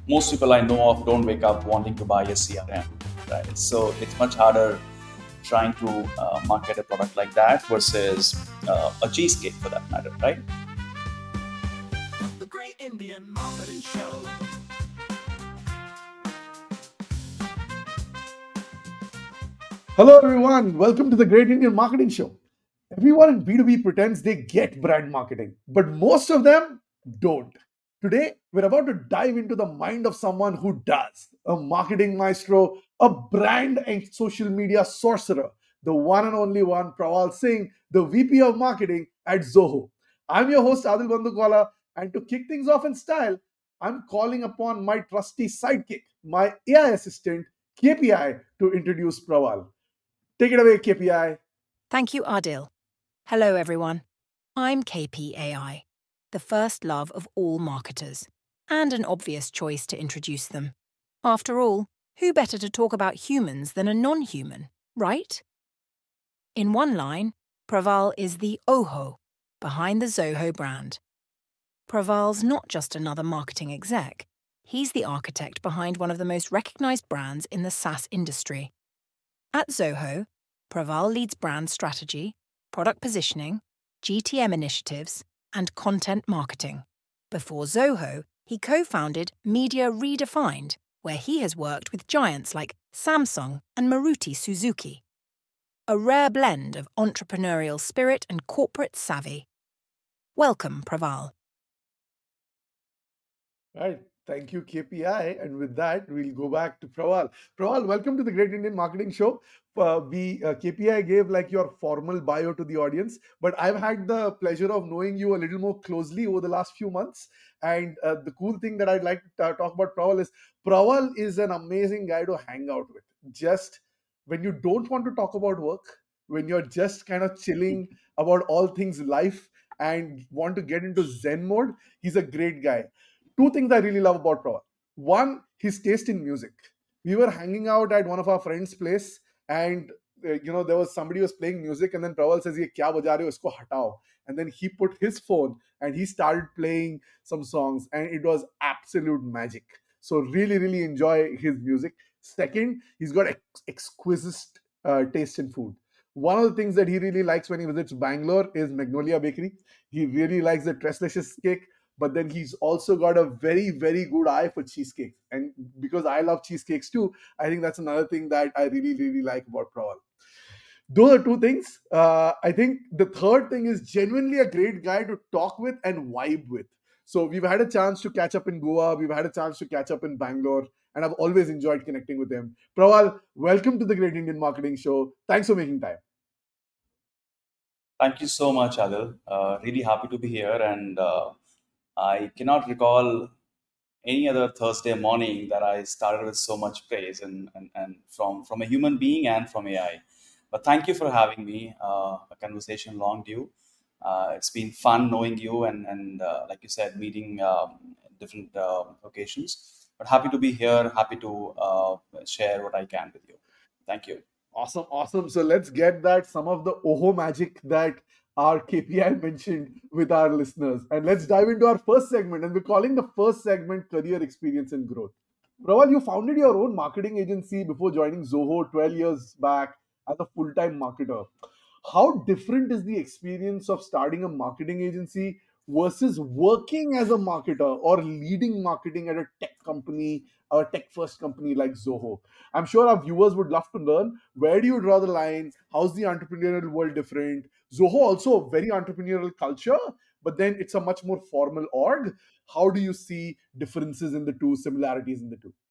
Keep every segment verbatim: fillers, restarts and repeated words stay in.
most people I know of don't wake up wanting to buy a C R M, right? So it's much harder trying to uh, market a product like that versus uh, a cheesecake for that matter, right? The Great Indian Marketing Show. Hello, everyone. Welcome to the Great Indian Marketing Show. Everyone in B two B pretends they get brand marketing, but most of them don't. Today, we're about to dive into the mind of someone who does, a marketing maestro, a brand and social media sorcerer, the one and only one, Prawal Singh, the V P of Marketing at Zoho. I'm your host, Adil Bandukwala, and to kick things off in style, I'm calling upon my trusty sidekick, my A I assistant, K P I, to introduce Prawal. Take it away, K P I. Thank you, Adil. Hello, everyone. I'm K P A I, the first love of all marketers, and an obvious choice to introduce them. After all, who better to talk about humans than a non-human, right? In one line, Praval is the OHO behind the Zoho brand. Praval's not just another marketing exec. He's the architect behind one of the most recognized brands in the SaaS industry. At Zoho, Praval leads brand strategy, product positioning, G T M initiatives, and content marketing. Before Zoho, he co-founded Media Redefined, where he has worked with giants like Samsung and Maruti Suzuki. A rare blend of entrepreneurial spirit and corporate savvy. Welcome, Praval. Right. Thank you, K P I. And with that, we'll go back to Prawal. Prawal, welcome to the Great Indian Marketing Show. Uh, we uh, K P I gave like your formal bio to the audience, but I've had the pleasure of knowing you a little more closely over the last few months. And uh, the cool thing that I'd like to uh, talk about Prawal is Prawal is an amazing guy to hang out with. Just when you don't want to talk about work, when you're just kind of chilling about all things life and want to get into Zen mode, he's a great guy. Two things I really love about Prawal. One, his taste in music. We were hanging out at one of our friends' place, and uh, you know there was somebody who was playing music, and then Prawal says, "Ye kya baja rahe ho? Isko hatao." And then he put his phone and he started playing some songs, and it was absolute magic. So really, really enjoy his music. Second, he's got ex- exquisite uh, taste in food. One of the things that he really likes when he visits Bangalore is Magnolia Bakery. He really likes the Tresslicious cake, but then he's also got a very, very good eye for cheesecakes. And because I love cheesecakes too, I think that's another thing that I really, really like about Prawal. Those are two things. Uh, I think the third thing is genuinely a great guy to talk with and vibe with. So we've had a chance to catch up in Goa, we've had a chance to catch up in Bangalore, and I've always enjoyed connecting with him. Prawal, welcome to the Great Indian Marketing Show. Thanks for making time. Thank you so much, Adil. Uh, really happy to be here, and uh, I cannot recall any other Thursday morning that I started with so much praise and, and, and from, from a human being and from A I. But thank you for having me. Uh, a conversation long due. Uh, it's been fun knowing you and, and uh, like you said, meeting um, different uh, occasions. But happy to be here, happy to uh, share what I can with you. Thank you. Awesome, awesome. So let's get that some of the OHO magic that our K P I mentioned with our listeners. And let's dive into our first segment. And we're calling the first segment Career Experience and Growth. Prawal, you founded your own marketing agency before joining Zoho twelve years back as a full time marketer. How different is the experience of starting a marketing agency versus working as a marketer or leading marketing at a tech company or a tech first company like Zoho? I'm sure our viewers would love to learn, where do you draw the line? How's the entrepreneurial world different? Zoho also a very entrepreneurial culture, but then it's a much more formal org. How do you see differences in the two, similarities in the two?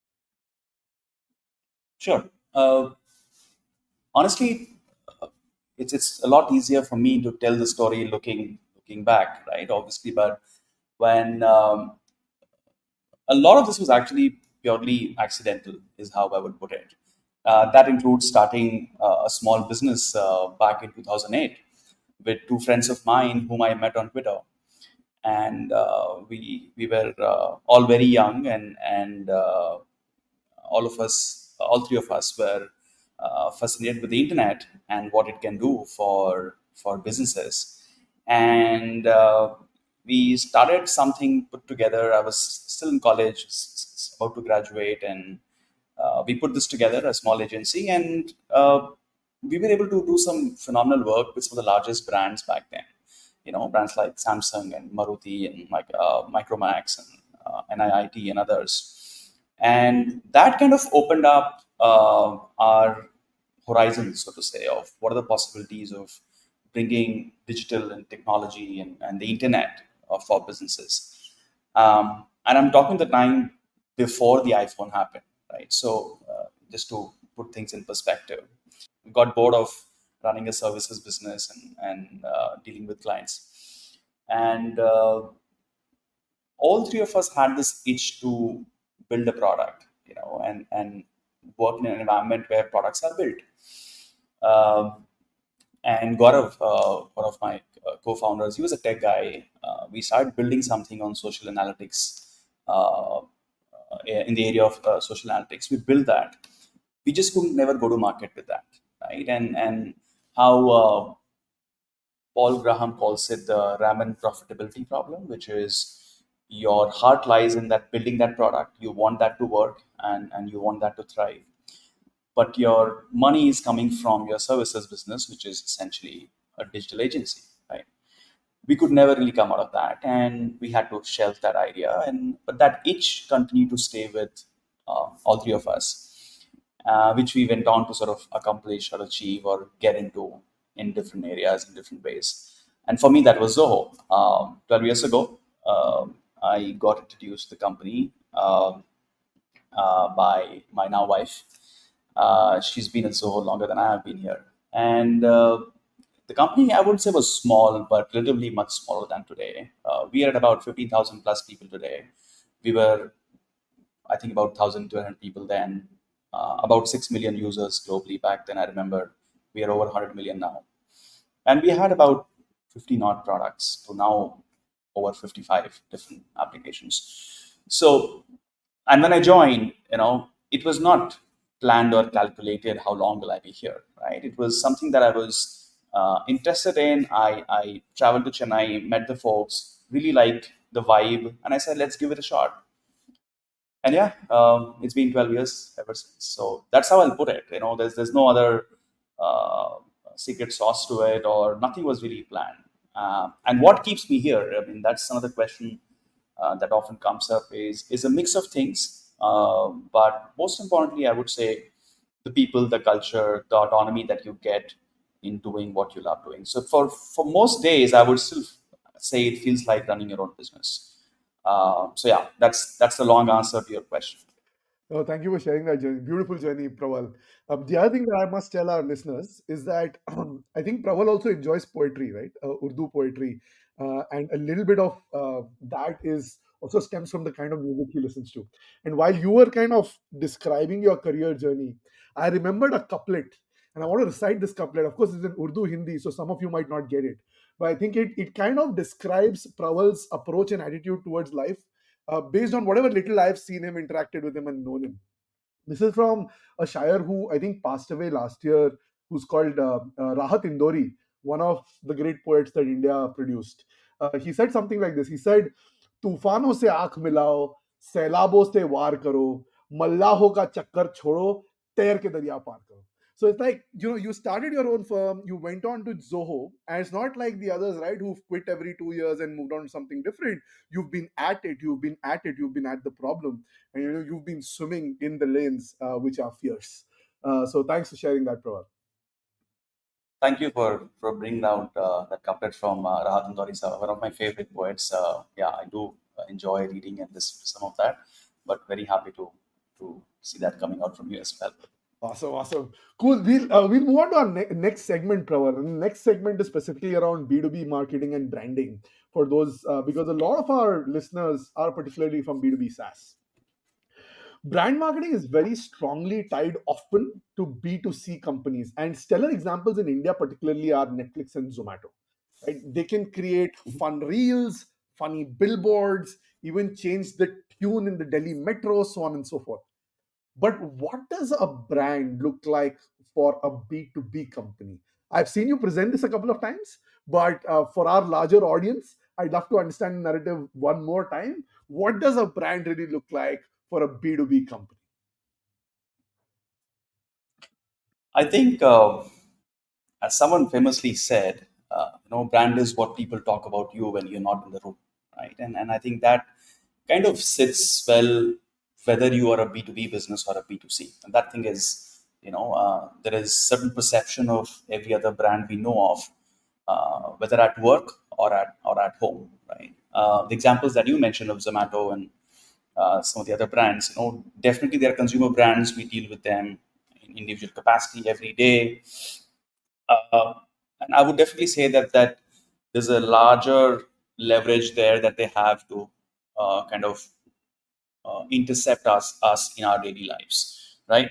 Sure. Uh, honestly, uh, it's it's a lot easier for me to tell the story looking looking back, right? Obviously, but when um, a lot of this was actually purely accidental, is how I would put it. Uh, that includes starting uh, a small business uh, back in two thousand eight with two friends of mine whom I met on Twitter, and uh, we we were uh, all very young, and and uh, all of us, all three of us, were uh, fascinated with the internet and what it can do for for businesses. And uh, we started something put together. I was still in college, about to graduate, and uh, we put this together, a small agency, and uh, we were able to do some phenomenal work with some of the largest brands back then. You know, brands like Samsung and Maruti and like uh, Micromax and uh, N I I T and others. And that kind of opened up uh, our horizons, so to say, of what are the possibilities of bringing digital and technology and, and the internet uh, for businesses. Um, and I'm talking the time before the iPhone happened, right? So uh, just to put things in perspective, got bored of running a services business and, and uh, dealing with clients. And uh, all three of us had this itch to build a product, you know, and, and work in an environment where products are built. Um, and Gaurav, uh, one of my uh, co-founders, he was a tech guy. Uh, we started building something on social analytics uh, uh, in the area of uh, social analytics. We built that. We just couldn't never go to market with that, right? And and how uh, Paul Graham calls it the ramen profitability problem, which is your heart lies in that building that product. You want that to work, and and you want that to thrive, but your money is coming from your services business, which is essentially a digital agency, right? We could never really come out of that, and we had to shelve that idea. And but that itch continued to stay with uh, all three of us, uh, which we went on to sort of accomplish or achieve or get into in different areas in different ways. And for me, that was Zoho. Um, twelve years ago, um, I got introduced to the company um uh, by my now wife. Uh, she's been in Zoho longer than I have been here. And uh, the company, I would say, was small, but relatively much smaller than today. Uh, we are at about fifteen thousand plus people today. We were, I think, about one thousand two hundred people then, uh, about six million users globally back then. I remember we are over one hundred million now. And we had about fifty not products to now over fifty-five different applications. So, and when I joined, you know, it was not planned or calculated how long will I be here, right? It was something that I was uh, interested in. I, I traveled to Chennai, met the folks, really liked the vibe, and I said, let's give it a shot. And yeah, um, it's been twelve years ever since. So that's how I'll put it. You know, there's there's no other uh, secret sauce to it, or nothing was really planned. Uh, and what keeps me here? I mean, that's another question uh, that often comes up. Is is a mix of things, uh, but most importantly, I would say the people, the culture, the autonomy that you get in doing what you love doing. So for for most days, I would still say it feels like running your own business. Uh, so yeah, that's that's the long answer to your question. Oh, thank you for sharing that journey. Beautiful journey, Praval. Um, the other thing that I must tell our listeners is that I think Praval also enjoys poetry, right? Uh, Urdu poetry. Uh, and a little bit of uh, that is also stems from the kind of music he listens to. And while you were kind of describing your career journey, I remembered a couplet. And I want to recite this couplet. Of course, it's in Urdu Hindi, so some of you might not get it. But I think it, it kind of describes Praval's approach and attitude towards life uh, based on whatever little I've seen him, interacted with him, and known him. This is from a Shire who I think passed away last year, who's called uh, uh, Rahat Indori, one of the great poets that India produced. Uh, he said something like this. He said, तूफानों से आंख मिलाओ, सैलाबों से वार करो, मल्लाहों का चक्कर छोड़ो, तैर के दरिया पार करो. So it's like, you know, you started your own firm, you went on to Zoho, and it's not like the others, right, who've quit every two years and moved on to something different. You've been at it, you've been at it, you've been at the problem, and you know, you've been swimming in the lanes uh, which are fierce. Uh, so thanks for sharing that, Pravar. Thank you for for bringing out uh, that couplet from uh, Rahat Indori, sir, one of my favorite poets. Uh, yeah, I do enjoy reading and this some of that, but very happy to to see that coming out from you as well. Awesome, awesome, cool. We'll uh, we'll move on to our ne- next segment, Pravar. And the next segment is specifically around B two B marketing and branding for those uh, because a lot of our listeners are particularly from B two B SaaS. Brand marketing is very strongly tied often to B two C companies, and stellar examples in India particularly are Netflix and Zomato. Right? They can create fun reels, funny billboards, even change the tune in the Delhi metro, so on and so forth. But what does a brand look like for a B two B company? I've seen you present this a couple of times, but uh, for our larger audience, I'd love to understand the narrative one more time. What does a brand really look like for a B two B company? I think, uh, as someone famously said, uh, you know, brand is what people talk about you when you're not in the room, right? And and I think that kind of sits well whether you are a B two B business or a B two C. And that thing is, you know, uh, there is certain perception of every other brand we know of, uh, whether at work or at or at home, right? Uh, the examples that you mentioned of Zomato and uh, some of the other brands, you know, definitely they're consumer brands. We deal with them in individual capacity every day, uh, and I would definitely say that that there's a larger leverage there that they have to uh, kind of uh, intercept us us in our daily lives, right?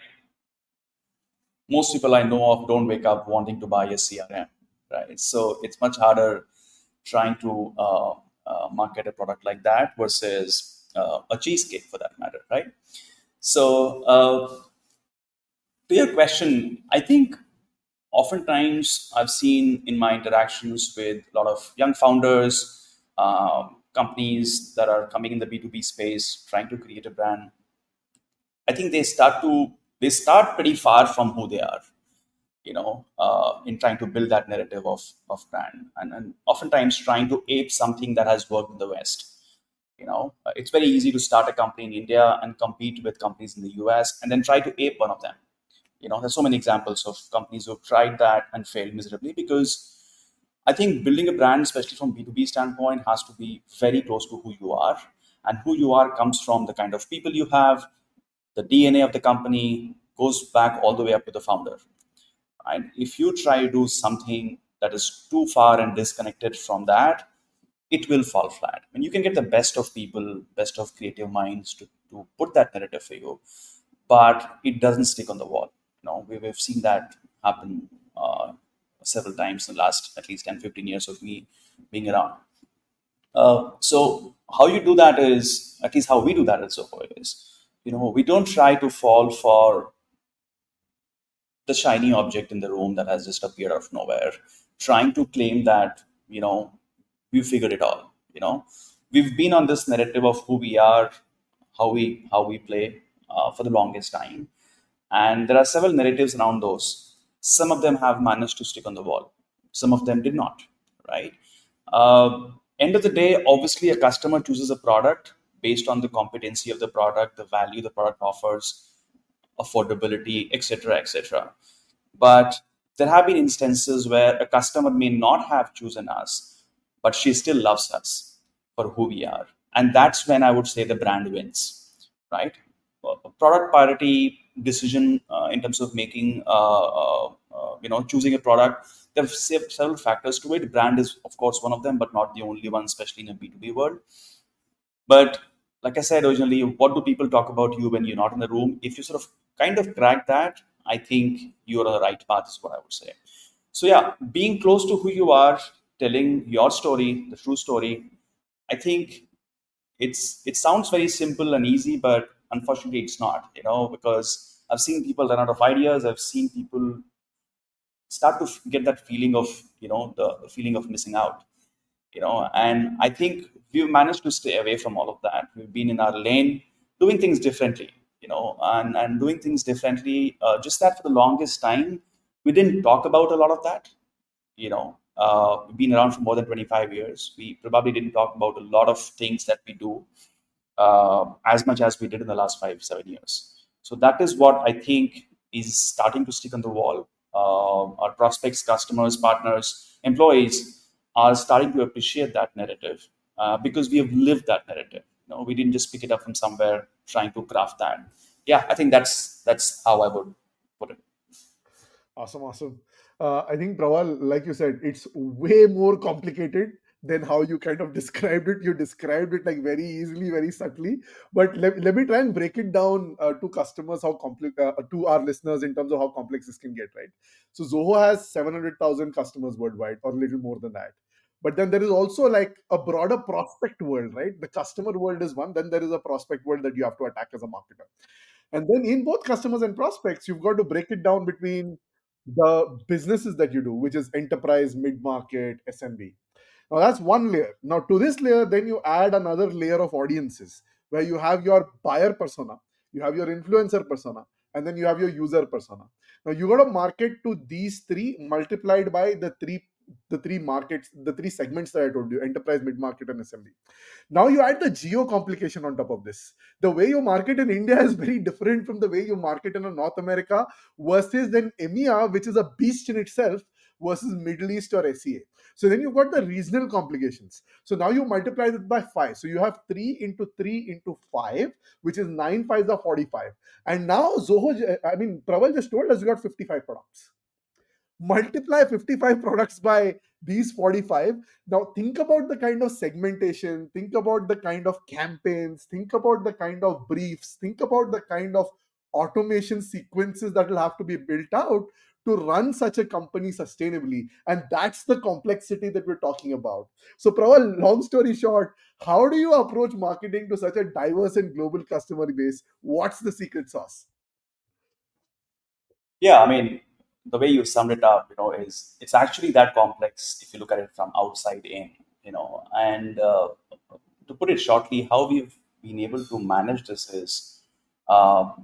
Most people I know of don't wake up wanting to buy a C R M, right? So it's much harder trying to uh, uh, market a product like that versus uh, a cheesecake for that matter, right? So uh, to your question, I think oftentimes I've seen in my interactions with a lot of young founders, um, companies that are coming in the B two B space, trying to create a brand. I think they start to they start pretty far from who they are, you know, uh, in trying to build that narrative of of brand, and, and oftentimes trying to ape something that has worked in the West. You know, Uh, it's very easy to start a company in India and compete with companies in the U S and then try to ape one of them. You know, there's so many examples of companies who've tried that and failed miserably because I think building a brand, especially from B two B standpoint, has to be very close to who you are. And who you are comes from the kind of people you have, the D N A of the company goes back all the way up to the founder. And if you try to do something that is too far and disconnected from that, it will fall flat. And you can get the best of people, best of creative minds to, to put that narrative for you, but it doesn't stick on the wall. You know, we, we've seen that happen uh, several times in the last at least ten, fifteen years of me being around. Uh, so how you do that is, at least how we do that at Zoho is, you know, we don't try to fall for the shiny object in the room that has just appeared out of nowhere, trying to claim that, you know, we figured it all. You know, we've been on this narrative of who we are, how we how we play uh, for the longest time, and there are several narratives around those. Some of them have managed to stick on the wall. Some of them did not. Right. Uh, End of the day, obviously, a customer chooses a product based on the competency of the product, the value the product offers, affordability, et cetera, et cetera. But there have been instances where a customer may not have chosen us, but she still loves us for who we are. And that's when I would say the brand wins, right? Well, a product parity decision uh, in terms of making, uh, uh, uh, you know, choosing a product. There are se- several factors to it. Brand is, of course, one of them, but not the only one, especially in a B two B world. But like I said originally, what do people talk about you when you're not in the room? If you sort of kind of crack that, I think you're on the right path, is what I would say. So yeah, being close to who you are, telling your story, the true story, I think it's it sounds very simple and easy, but unfortunately it's not, you know, because I've seen people run out of ideas, I've seen people start to f- get that feeling of, you know, the, the feeling of missing out, you know. And I think we've managed to stay away from all of that. We've been in our lane doing things differently, you know, and and doing things differently, uh, just that for the longest time we didn't talk about a lot of that, you know. Uh, we've been around for more than twenty-five years. We probably didn't talk about a lot of things that we do uh, as much as we did in the last five seven years. So that is what I think is starting to stick on the wall. Uh, our prospects, customers, partners, employees are starting to appreciate that narrative uh, because we have lived that narrative. You know, we didn't just pick it up from somewhere trying to craft that. Yeah, I think that's that's how I would put it. Awesome, awesome. Uh, I think Prawal, like you said, it's way more complicated than how you kind of described it. You described it like very easily, very subtly. But let, let me try and break it down uh, to customers, how complex, uh, to our listeners in terms of how complex this can get, right? So Zoho has seven hundred thousand customers worldwide, or a little more than that. But then there is also like a broader prospect world, right? The customer world is one, then there is a prospect world that you have to attack as a marketer. And then in both customers and prospects, you've got to break it down between the businesses that you do, which is enterprise, mid market, S M B. Now that's one layer. Now to this layer, then you add another layer of audiences, where you have your buyer persona, you have your influencer persona, and then you have your user persona. Now you got to market to these three multiplied by the three the three markets, the three segments that I told you: enterprise, mid market, and S M B. Now you add the geo complication on top of this. The way you market in India is very different from the way you market in North America versus then E M E A, which is a beast in itself, versus Middle East or S E A. So then you've got the regional complications. So now you multiply it by five. So you have three into three into five, which is nine fives are forty-five. And now Zoho, I mean, Praval just told us you got fifty-five products. Multiply fifty-five products by these forty-five. Now think about the kind of segmentation, think about the kind of campaigns, think about the kind of briefs, think about the kind of automation sequences that will have to be built out to run such a company sustainably. And that's the complexity that we're talking about. So Praval, long story short, how do you approach marketing to such a diverse and global customer base? What's the secret sauce? Yeah, I mean, the way you summed it up, you know, is it's actually that complex if you look at it from outside in, you know. And uh, to put it shortly, how we've been able to manage this is um,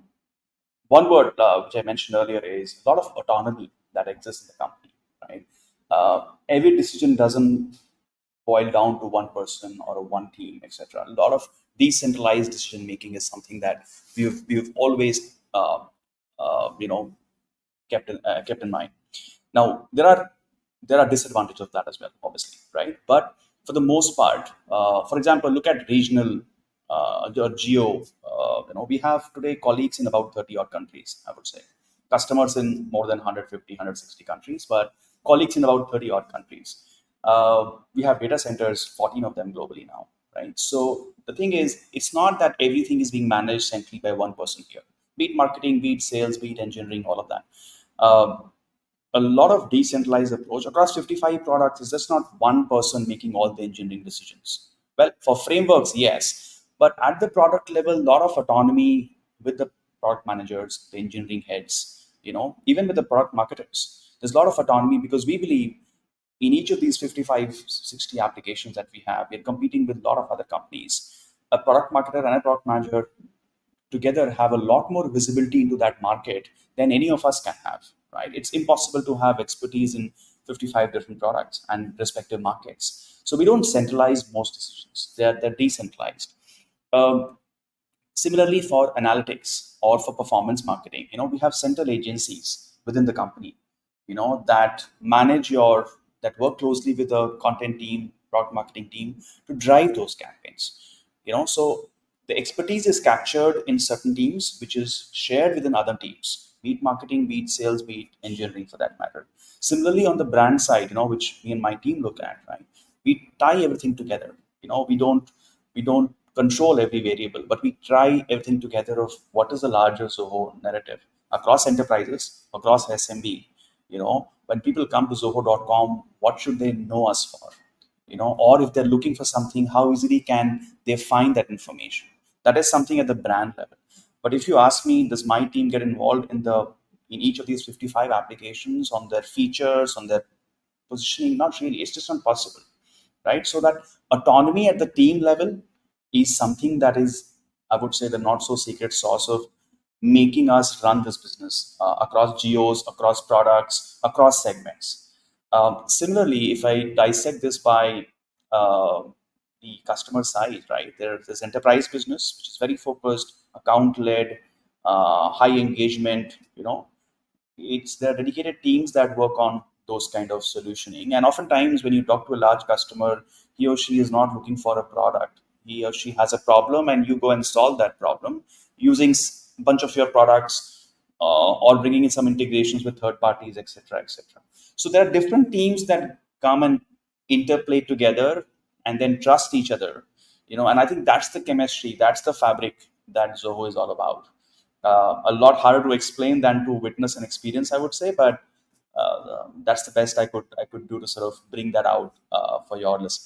one word uh, which I mentioned earlier is a lot of autonomy that exists in the company, right? Uh, every decision doesn't boil down to one person or one team, et cetera. A lot of decentralized decision making is something that we've we've always uh, uh, you know kept in, uh, kept in mind. Now there are there are disadvantages of that as well, obviously, right? But for the most part, uh, for example, look at regional uh, or geo. Uh, you know, we have today colleagues in about thirty odd countries. I would say customers in more than one hundred fifty, one hundred sixty countries, but colleagues in about thirty odd countries. Uh, we have data centers, fourteen of them globally now, right? So the thing is, it's not that everything is being managed centrally by one person here. Be it marketing, be it sales, be it engineering, all of that. Um, a lot of decentralized approach across fifty-five products is just not one person making all the engineering decisions. Well, for frameworks, yes, but at the product level, a lot of autonomy with the product managers, the engineering heads, you know, even with the product marketers. There's a lot of autonomy because we believe in each of these fifty-five, sixty applications that we have, we're competing with a lot of other companies. A product marketer and a product manager together have a lot more visibility into that market than any of us can have, right? It's impossible to have expertise in fifty-five different products and respective markets. So we don't centralize most decisions. They're, they're decentralized. Um, Similarly, for analytics or for performance marketing, you know, we have central agencies within the company, you know, that manage your, that work closely with the content team, product marketing team to drive those campaigns, you know. So the expertise is captured in certain teams, which is shared within other teams, be it marketing, be it sales, be it engineering for that matter. Similarly, on the brand side, you know, which me and my team look at, right, we tie everything together. You know, we don't we don't control every variable, but we try everything together of what is the larger Zoho narrative across enterprises, across S M B. You know, when people come to zoho dot com, what should they know us for? You know, or if they're looking for something, how easily can they find that information? That is something at the brand level. But if you ask me, does my team get involved in the in each of these fifty-five applications on their features, on their positioning? Not really. It's just not possible, right? So that autonomy at the team level is something that is, I would say, the not so secret sauce of making us run this business uh, across geos, across products, across segments. Um, similarly, if I dissect this by uh, the customer side, right, there's this enterprise business which is very focused, account led, uh, high engagement. You know, it's there are dedicated teams that work on those kind of solutioning. And oftentimes, when you talk to a large customer, he or she is not looking for a product. He or she has a problem, and you go and solve that problem using a bunch of your products uh, or bringing in some integrations with third parties, et cetera, et cetera. So there are different teams that come and interplay together and then trust each other. You know, and I think that's the chemistry, that's the fabric that Zoho is all about. Uh, a lot harder to explain than to witness and experience, I would say, but uh, that's the best I could I could do to sort of bring that out uh, for your listeners.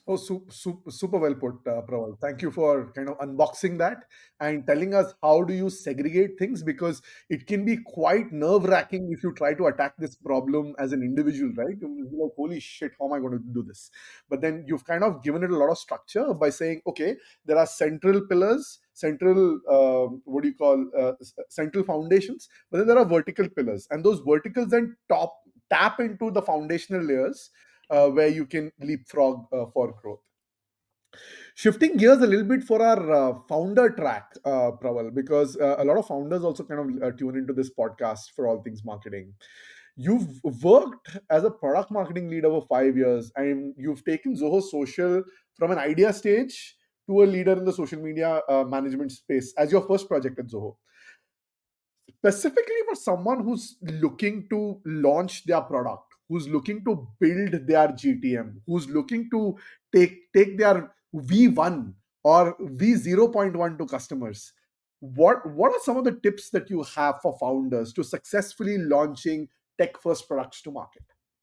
Oh, super, super, super well put, uh, Praval. Thank you for kind of unboxing that and telling us how do you segregate things, because it can be quite nerve wracking if you try to attack this problem as an individual, right? You'll be like, holy shit, how am I going to do this? But then you've kind of given it a lot of structure by saying, okay, there are central pillars, central, uh, what do you call, uh, s- central foundations, but then there are vertical pillars, and those verticals then top tap into the foundational layers uh, where you can leapfrog uh, for growth. Shifting gears a little bit for our uh, founder track, uh, Praval, because uh, a lot of founders also kind of uh, tune into this podcast for all things marketing. You've worked as a product marketing lead over five years, and you've taken Zoho Social from an idea stage to a leader in the social media uh, management space as your first project at Zoho. Specifically for someone who's looking to launch their product, who's looking to build their G T M, who's looking to take take their V one or V zero point one to customers, what what are some of the tips that you have for founders to successfully launching tech first products to market?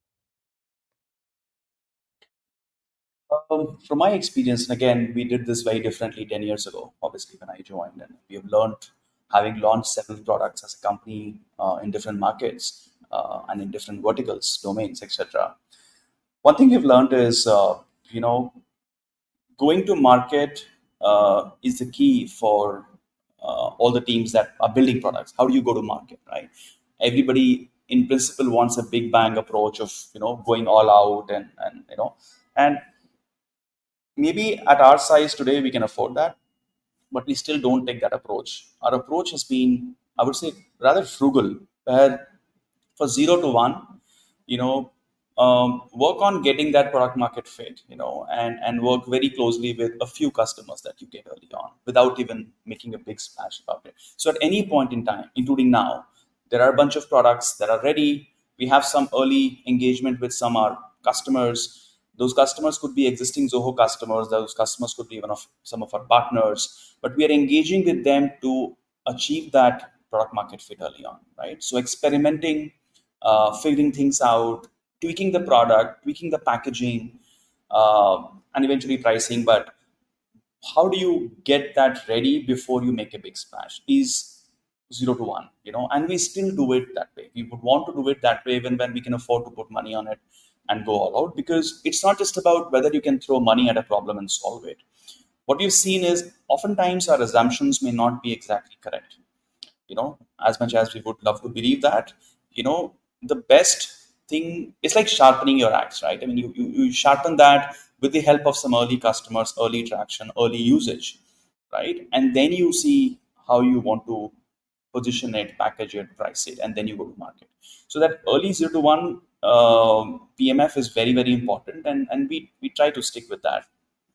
Um, from my experience, and again, we did this very differently ten years ago, obviously, when I joined. And we have learned, having launched several products as a company uh, in different markets uh, and in different verticals, domains, et cetera. One thing we've learned is, uh, you know, going to market uh, is the key for uh, all the teams that are building products. How do you go to market, right? Everybody, in principle, wants a big bang approach of, you know, going all out and and you know and maybe at our size today we can afford that, but we still don't take that approach. Our approach has been, I would say, rather frugal, where for zero to one, you know, um, work on getting that product market fit, you know, and and work very closely with a few customers that you get early on without even making a big splash about it. So at any point in time, including now, there are a bunch of products that are ready. We have some early engagement with some our customers. Those customers could be existing Zoho customers. Those customers could be one of some of our partners. But we are engaging with them to achieve that product market fit early on, right? So experimenting, uh, figuring things out, tweaking the product, tweaking the packaging, uh, and eventually pricing. But how do you get that ready before you make a big splash is zero to one, you know, and we still do it that way. We would want to do it that way even when we can afford to put money on it and go all out, because it's not just about whether you can throw money at a problem and solve it. What we've seen is oftentimes our assumptions may not be exactly correct, you know, as much as we would love to believe that, you know, the best thing is like sharpening your axe, right? I mean, you, you, you sharpen that with the help of some early customers, early traction, early usage, right? And then you see how you want to position it, package it, price it, and then you go to market. So that early zero to one um, P M F is very, very important, and, and we, we try to stick with that.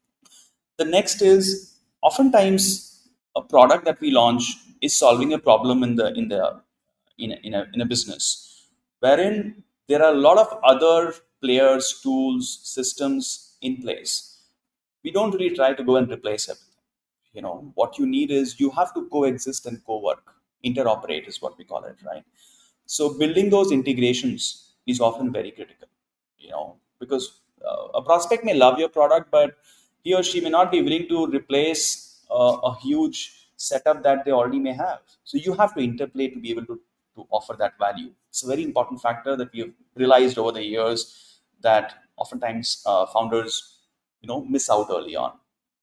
The next is, oftentimes a product that we launch is solving a problem in the in the in a, in a, in a business, wherein there are a lot of other players, tools, systems in place. We don't really try to go and replace everything. You know, what you need is you have to coexist and co-work. Interoperate is what we call it, right? So building those integrations is often very critical, you know, because uh, a prospect may love your product, but he or she may not be willing to replace uh, a huge setup that they already may have. So you have to interplay to be able to, to offer that value. It's a very important factor that we have realized over the years that oftentimes uh, founders, you know, miss out early on.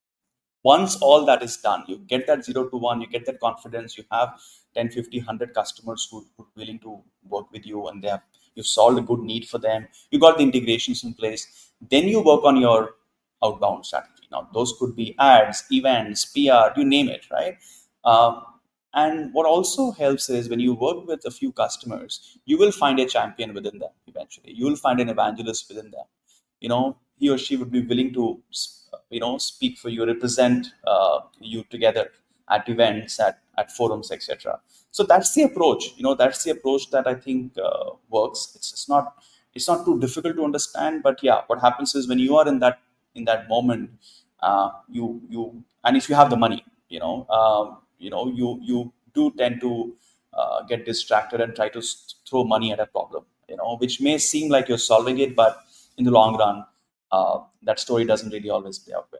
Once all that is done, you get that zero to one, you get that confidence, you have ten, fifty, one hundred customers who who are willing to work with you, and they have, you've solved a good need for them, you got the integrations in place. Then you work on your outbound strategy. Now those could be ads, events, PR, you name it, right? Um, and what also helps is when you work with a few customers, you will find a champion within them. Eventually you will find an evangelist within them. You know, he or she would be willing to, you know, speak for you, represent uh, you together at events, at, at forums, etc. So that's the approach, you know, that's the approach that I think uh, works. It's, it's not it's not too difficult to understand, but yeah, what happens is when you are in that in that moment, uh, you you and if you have the money, you know, um, you know, you you do tend to uh, get distracted and try to s- throw money at a problem, you know, which may seem like you're solving it, but in the long run, uh, that story doesn't really always play out well.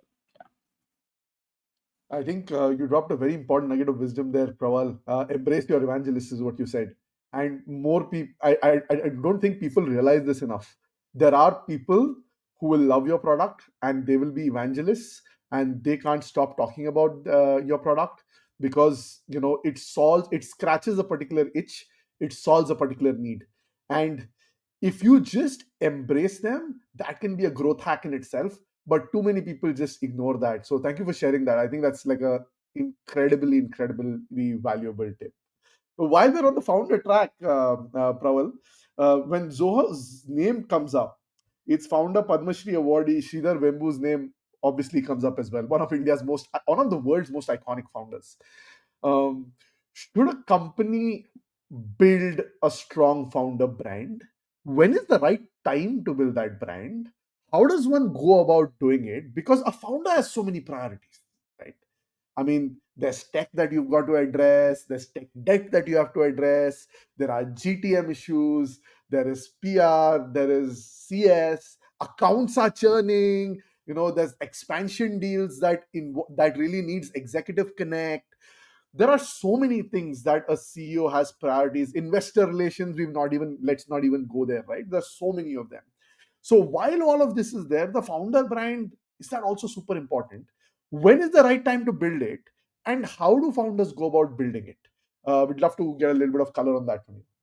I think uh, you dropped a very important nugget of wisdom there, Prawal. Uh, embrace your evangelist is what you said. And more people, I, I, I don't think people realize this enough. There are people who will love your product and they will be evangelists and they can't stop talking about uh, your product because, you know, it solves, it scratches a particular itch, it solves a particular need. And if you just embrace them, that can be a growth hack in itself, but too many people just ignore that. So thank you for sharing that. I think that's like a incredibly incredibly valuable tip. So while we're on the founder track, uh, uh, Praval, uh, when Zoho's name comes up, its founder Padma Shri awardee Sridhar Vembu's name obviously comes up as well, one of India's most, one of the world's most iconic founders. um, should a company build a strong founder brand? When is the right time to build that brand? How does one go about doing it? Because a founder has so many priorities, right? I mean, there's tech that you've got to address, there's tech debt that you have to address, there are G T M issues, there is P R, there is C S, accounts are churning, you know, there's expansion deals that in that really needs executive connect. There are so many things that a C E O has priorities. Investor relations, we've not even, let's not even go there, right? There's so many of them. So while all of this is there, the founder brand, is that also super important? When is the right time to build it? And how do founders go about building it? Uh, we'd love to get a little bit of color on that from you.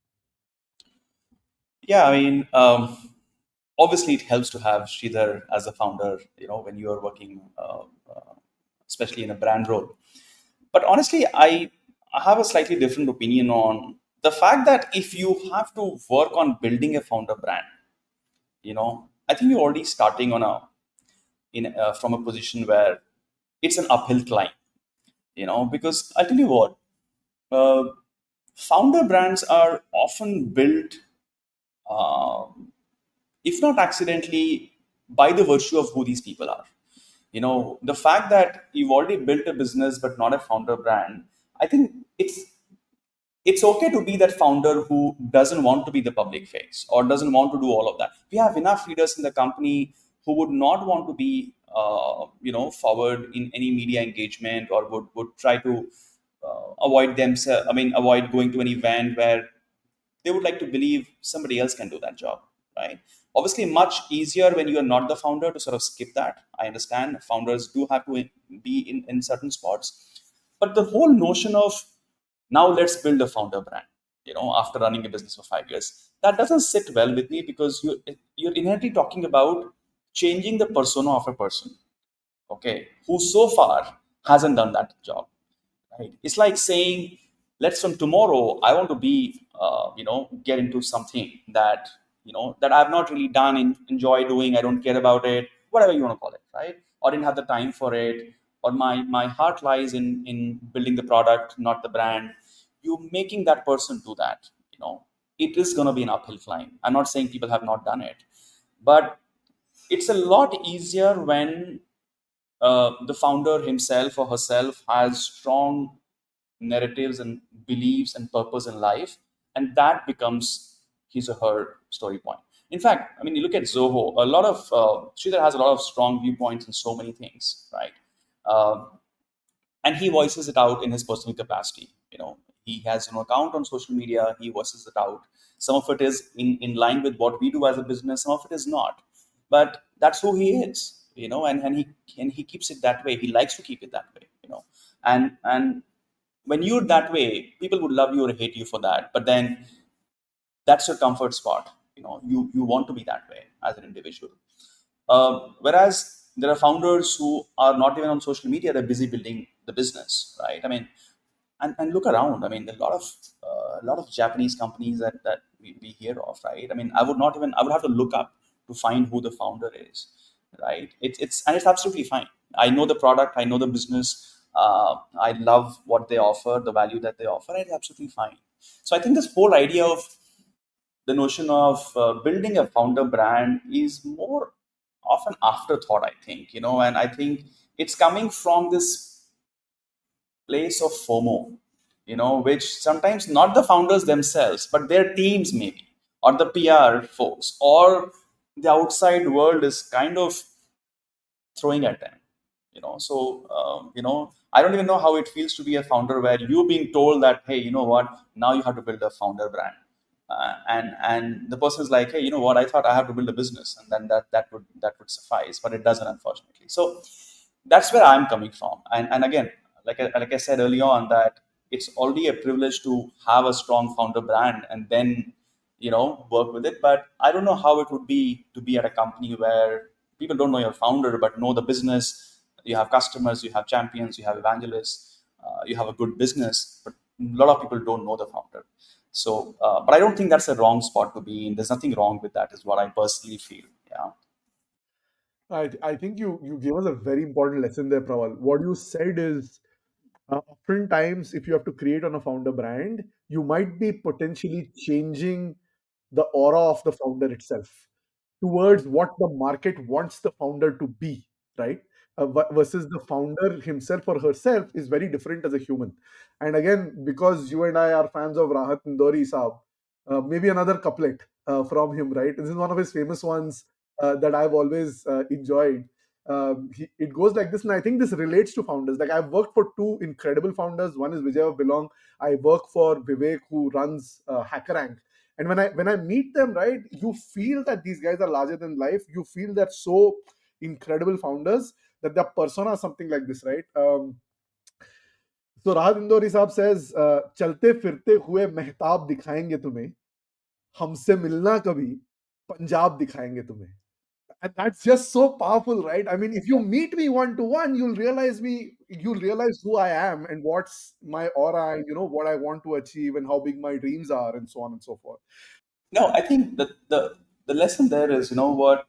Yeah, I mean, um, obviously it helps to have Sridhar as a founder, you know, when you are working, uh, uh, especially in a brand role. But honestly, I, I have a slightly different opinion on the fact that if you have to work on building a founder brand, you know, I think you're already starting on a in uh, from a position where it's an uphill climb, you know, because I'll tell you what, uh, founder brands are often built, uh, if not accidentally, by the virtue of who these people are. You know, the fact that you've already built a business but not a founder brand, I think it's it's okay to be that founder who doesn't want to be the public face or doesn't want to do all of that. We have enough leaders in the company who would not want to be, uh, you know, forward in any media engagement or would, would try to uh, avoid themselves. I mean, avoid going to an event where they would like to believe somebody else can do that job, right? Obviously, much easier when you are not the founder to sort of skip that. I understand founders do have to be in, in certain spots, but the whole notion of now let's build a founder brand, you know, after running a business for five years, that doesn't sit well with me because you you're inherently talking about changing the persona of a person, okay, who so far hasn't done that job, right? It's like saying, let's from tomorrow, I want to be, uh, you know, get into something that, you know, that I've not really done, and enjoy doing, I don't care about it, whatever you want to call it, right? Or didn't have the time for it, or my my heart lies in in building the product, not the brand. You making that person do that, you know, it is going to be an uphill climb. I'm not saying people have not done it, but it's a lot easier when uh, the founder himself or herself has strong narratives and beliefs and purpose in life, and that becomes his or her story point. In fact, I mean, you look at Zoho, a lot of uh, Sridhar has a lot of strong viewpoints in so many things, right? Um, and he voices it out in his personal capacity. You know, he has an account on social media. He voices it out. Some of it is in, in line with what we do as a business. Some of it is not, but that's who he is. You know, and, and he and he keeps it that way. He likes to keep it that way. You know, and and when you're that way, people would love you or hate you for that. But then that's your comfort spot. You know, you you want to be that way as an individual. Uh, whereas there are founders who are not even on social media; they're busy building the business, right? I mean, and, and look around. I mean, a lot of uh, a lot of Japanese companies that that we, we hear of, right? I mean, I would not even I would have to look up to find who the founder is, right? It's it's and it's absolutely fine. I know the product, I know the business. Uh, I love what they offer, the value that they offer. It's absolutely fine. So I think this whole idea of the notion of uh, building a founder brand is more of an afterthought, I think, you know, and I think it's coming from this place of FOMO, you know, which sometimes not the founders themselves, but their teams maybe, or the P R folks, or the outside world is kind of throwing at them. You know, so um, you know, I don't even know how it feels to be a founder where you're being told that, hey, you know what, now you have to build a founder brand, uh, and and the person is like, hey, you know what, I thought I have to build a business, and then that that would that would suffice, but it doesn't, unfortunately. So that's where I'm coming from. And and again, like I, like I said early on, that it's already a privilege to have a strong founder brand and then you know work with it. But I don't know how it would be to be at a company where people don't know your founder but know the business. You have customers, you have champions, you have evangelists, uh, you have a good business, but a lot of people don't know the founder. So, uh, but I don't think that's a wrong spot to be in. There's nothing wrong with that, is what I personally feel. Yeah. I, I think you, you gave us a very important lesson there, Prawal. What you said is uh, oftentimes, if you have to create on a founder brand, you might be potentially changing the aura of the founder itself towards what the market wants the founder to be, right? Uh, v- versus the founder himself or herself is very different as a human. And again, because you and I are fans of Rahat Indori Saab, uh, maybe another couplet uh, from him, right? This is one of his famous ones uh, that I've always uh, enjoyed. Um, he, it goes like this, and I think this relates to founders. Like, I've worked for two incredible founders. One is Vijay Belong. I work for Vivek, who runs uh, HackerRank. And when I when I meet them, right, you feel that these guys are larger than life. You feel that so incredible founders that their persona is something like this, right? Um, so Rahat Indori Saab says, uh, "चलते फिरते हुए महताब दिखाएंगे तुम्हें, हमसे मिलना कभी पंजाब दिखाएंगे तुम्हें." And that's just so powerful, right? I mean, if you meet me one to one, you'll realize me, you'll realize who I am and what's my aura and you know what I want to achieve and how big my dreams are and so on and so forth. No, I think the the the lesson there is, you know what,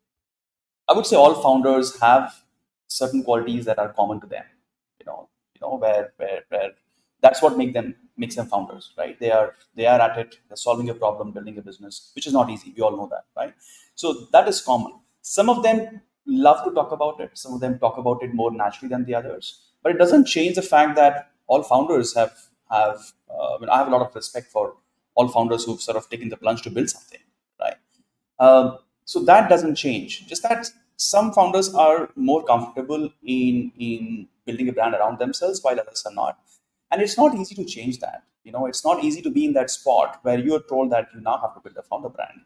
I would say all founders have certain qualities that are common to them. You know, you know where where where that's what make them makes them founders, right? They are they are at it. They're solving a problem, building a business, which is not easy. We all know that, right? So that is common. Some of them love to talk about it. Some of them talk about it more naturally than the others. But it doesn't change the fact that all founders have have. Uh, I mean, I have a lot of respect for all founders who've sort of taken the plunge to build something, right? Um, so that doesn't change. Just that some founders are more comfortable in in building a brand around themselves, while others are not. And it's not easy to change that. You know, it's not easy to be in that spot where you're told that you now have to build a founder brand.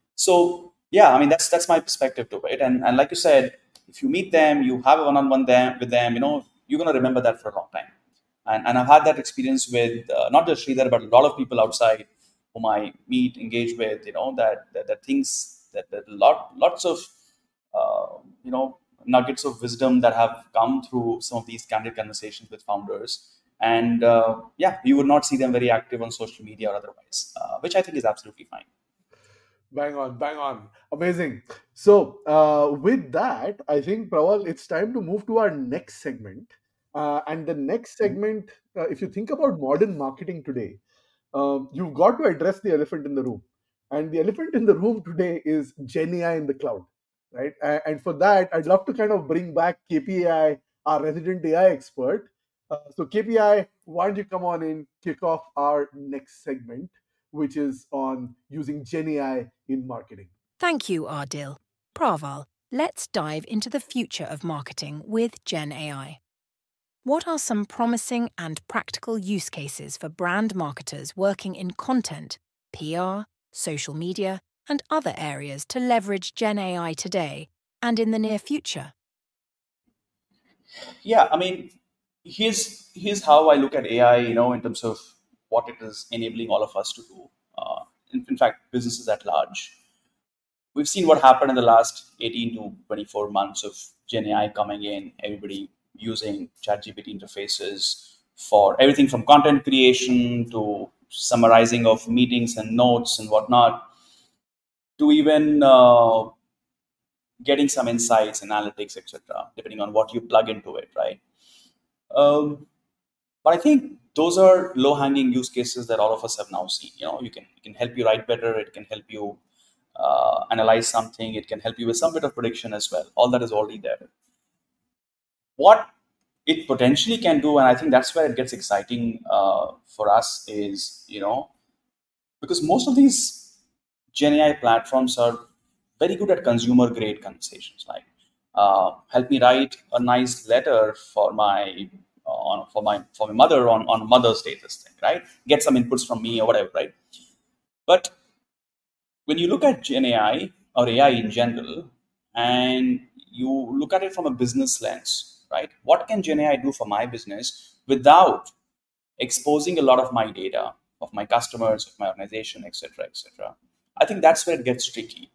So yeah, I mean that's that's my perspective to it. And and like you said, if you meet them, you have a one-on-one them with them, you know, you're gonna remember that for a long time. And and I've had that experience with uh, not just Sridhar, but a lot of people outside whom I meet, engage with. You know that that, that things that that lot lots of uh, you know nuggets of wisdom that have come through some of these candid conversations with founders. And uh, yeah, you would not see them very active on social media or otherwise, uh, which I think is absolutely fine. Bang on, bang on. Amazing. So, uh, with that, I think, Prawal, it's time to move to our next segment. Uh, and the next segment, uh, if you think about modern marketing today, um, you've got to address the elephant in the room. And the elephant in the room today is Gen A I in the cloud, right? A- And for that, I'd love to kind of bring back K P A I, our resident A I expert. Uh, so, K P I, why don't you come on in, kick off our next segment, which is on using Gen A I in marketing. Thank you, Ardil. Praval, let's dive into the future of marketing with Gen A I. What are some promising and practical use cases for brand marketers working in content, P R, social media, and other areas to leverage Gen A I today and in the near future? Yeah, I mean, here's here's how I look at A I. You know, in terms of what it is enabling all of us to do. Uh, in, in fact, businesses at large. We've seen what happened in the last eighteen to twenty-four months of Gen A I coming in. Everybody using ChatGPT interfaces for everything from content creation to summarizing of meetings and notes and whatnot, to even uh, getting some insights, analytics, et cetera, depending on what you plug into it, right? Um, but I think those are low-hanging use cases that all of us have now seen. You know, you can it can help you write better. It can help you uh, analyze something. It can help you with some bit of prediction as well. All that is already there. What it potentially can do, and I think that's where it gets exciting uh, for us, is you know because most of these Gen A I platforms are very good at consumer grade conversations, like uh, help me write a nice letter for my uh, on for my for my mother on on Mother's Day, this thing, right? Get some inputs from me or whatever, right? But when you look at Gen A I or A I in general, and you look at it from a business lens, right? What can Gen A I do for my business without exposing a lot of my data, of my customers, of my organization, et cetera, et cetera? I think that's where it gets tricky.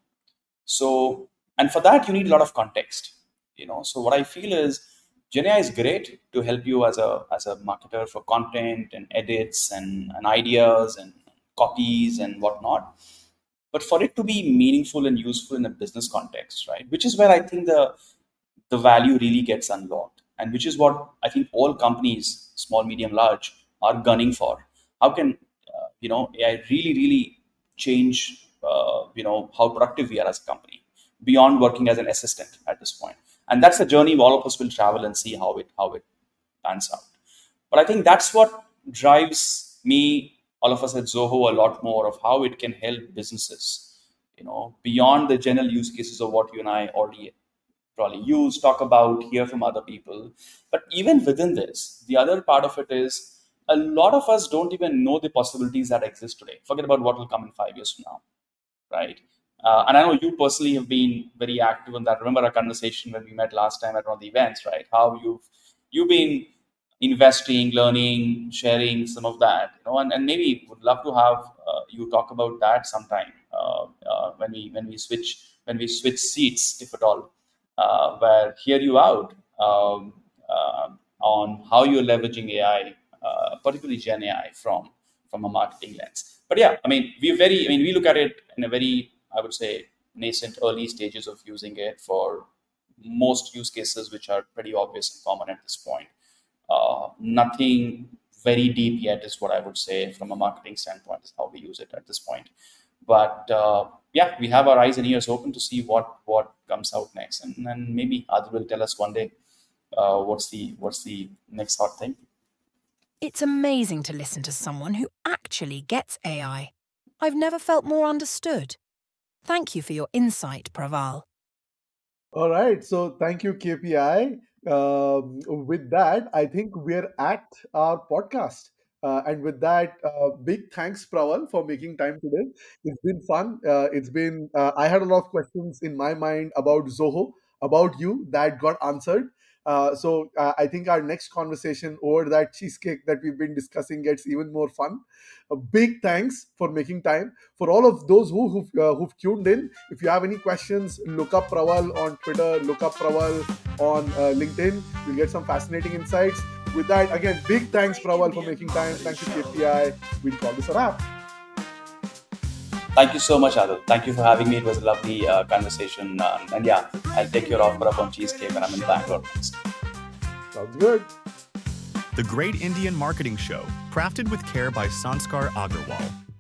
So, and for that, you need a lot of context. You know, so what I feel is Gen A I is great to help you as a as a marketer for content and edits and, and ideas and copies and whatnot. But for it to be meaningful and useful in a business context, right? Which is where I think the the value really gets unlocked, and which is what I think all companies, small, medium, large, are gunning for. How can uh, you know A I really, really change uh, you know how productive we are as a company beyond working as an assistant at this point? And that's a journey all of us will travel and see how it how it pans out. But I think that's what drives me, all of us at Zoho, a lot more of how it can help businesses, you know, beyond the general use cases of what you and I already probably use, talk about, hear from other people. But even within this, the other part of it is a lot of us don't even know the possibilities that exist today. Forget about what will come in five years from now, right? Uh, and I know you personally have been very active in that. Remember our conversation when we met last time at one of the events, right? How you've you've been investing, learning, sharing some of that, you know, and, and maybe would love to have uh, you talk about that sometime uh, uh, when we when we switch when we switch seats, if at all, uh, where hear you out um, uh, on how you're leveraging A I, uh, particularly Gen A I, from from a marketing lens. But yeah, I mean, we very, I mean, we look at it in a very, I would say, nascent early stages of using it for most use cases, which are pretty obvious and common at this point. Uh, nothing very deep yet is what I would say from a marketing standpoint is how we use it at this point. But uh, yeah, we have our eyes and ears open to see what what comes out next, and then maybe Adi will tell us one day uh, what's the what's the next hot thing. It's amazing to listen to someone who actually gets A I. I've never felt more understood. Thank you for your insight, Praval. All right. So thank you, K P I. Um, with that, I think we're at our podcast. Uh, and with that, uh, big thanks, Praval, for making time today. It's been fun. Uh, it's been, uh, I had a lot of questions in my mind about Zoho, about you that got answered. Uh, so uh, I think our next conversation over that cheesecake that we've been discussing gets even more fun. A big thanks for making time. For all of those who, who've, uh, who've tuned in, if you have any questions, look up Praval on Twitter, look up Praval on uh, LinkedIn. You'll get some fascinating insights. With that, again, big thanks, Praval, for making time. Thank you, K P I. We'll call this a wrap. Thank you so much, Adil. Thank you for having me. It was a lovely uh, conversation. Um, and yeah, I'll take your offer up on cheesecake when I'm in Bangalore next. Sounds good. The Great Indian Marketing Show, crafted with care by Sanskar Agarwal.